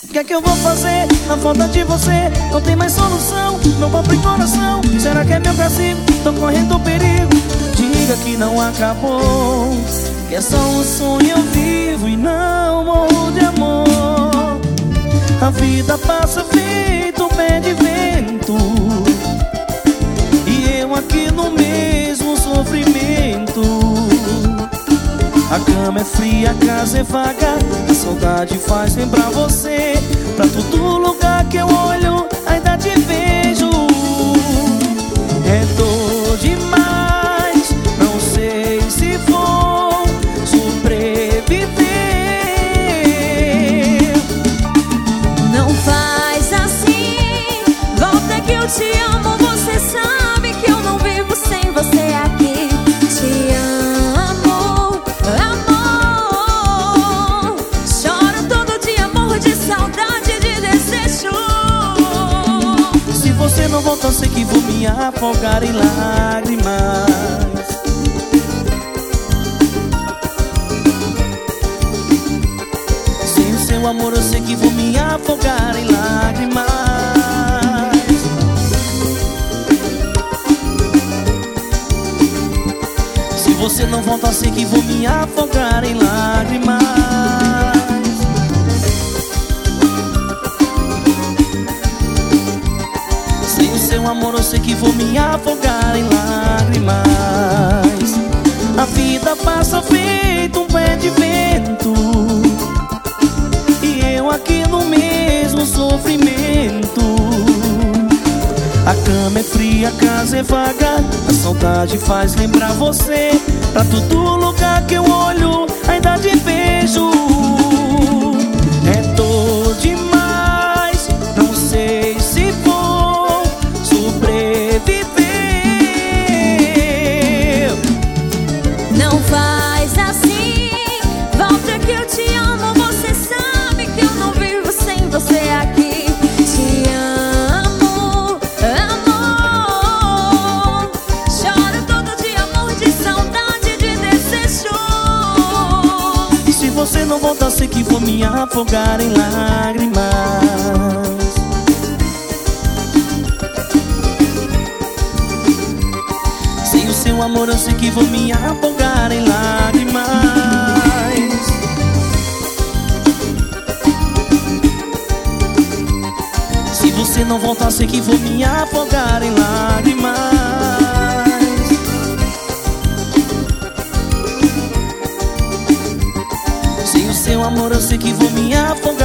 O que é que eu vou fazer? A falta de você não tem mais solução. Meu pobre coração, será que é meu castigo? Tô correndo perigo. Diga que não acabou, que é só um sonho eu vivo e não morro de amor. A vida passa feito um pé de vento e eu aqui no mesmo sofrimento. A cama é fria, a casa é vaga, a saudade faz lembrar você. Pra todo lugar que eu olho, ainda te vejo. É dor demais, não sei se vou sobreviver. Não faz assim, volta que eu te amo. Você sabe que eu não vivo sem você aqui. Te amo, amor. Choro todo dia, morro de saudade, de desejo. Se você não voltar, eu sei que vou me afogar em lágrimas. Sem o seu amor, eu sei que vou me afogar em lágrimas. Se você não voltar, eu sei que vou me afogar em lágrimas. Sem o seu amor, eu sei que vou me afogar em lágrimas. A vida passa feito um pé de vento e eu aqui no mesmo sofrimento. A cama é fria, a casa é vaga, a saudade faz lembrar você. Pra todo lugar que eu olho, ainda te vejo. É dor demais, não sei se vou sobreviver. Não faz assim, volta que eu te amo. Você sabe que eu não vivo sem você aqui. Te amo, amor. Choro todo dia, amor, de saudade, de desejo. E se você não voltar, sei que vou me afogar em lágrimas. Sem o seu amor, eu sei que vou me afogar em lágrimas. Se você não voltar, sei que vou me afogar em lágrimas. Sem o seu amor, eu sei que vou me afogar